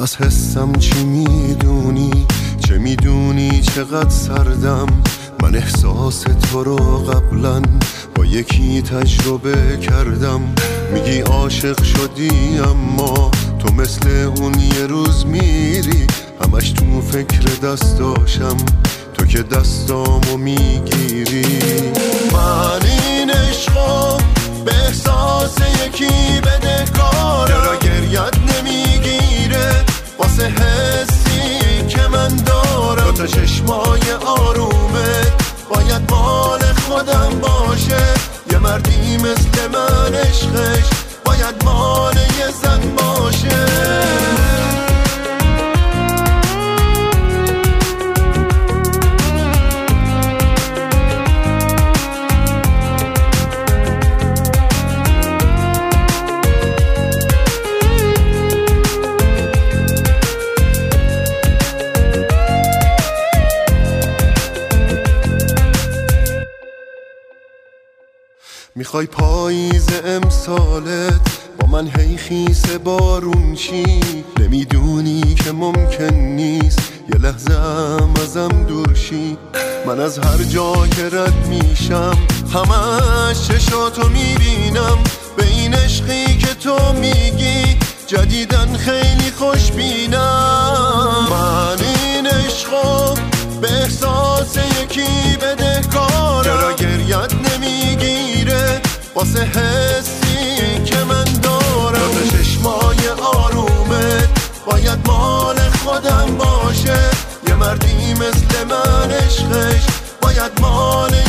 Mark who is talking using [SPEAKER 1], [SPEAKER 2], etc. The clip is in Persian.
[SPEAKER 1] از حسم چی میدونی؟ چه میدونی چقدر سردم؟ من احساس تو رو قبلا با یکی تجربه کردم. میگی عاشق شدی اما تو مثل اون یه روز میری. همش تو فکر دستاشم، تو که دستامو میگیری. من این عشقو به احساس یکی بدهکارم. چرا گریت نمیگیره واسه حسی که من دارم؟ دو تا چشمای آرومه باید مال خودم باشه. یه مردی مثل من عشقش باید مال یه زن باشه. میخوای پاییز امسالت با من هی خیس بارون چی؟ نمیدونی که ممکن نیست یه لحظه ازم دور شی. من از هر جا که رد میشم همش چشاتو میبینم. به این عشقی که تو میگی جدیدن خیلی خوشبینم. من این عشقو به احساس یکی بدهکارم. چرا گریت نمیگیره واسه حسی که من دارم؟ دو چشمای آرومه باید مال خودم باشه. یه مردی مثل من عشقش باید مال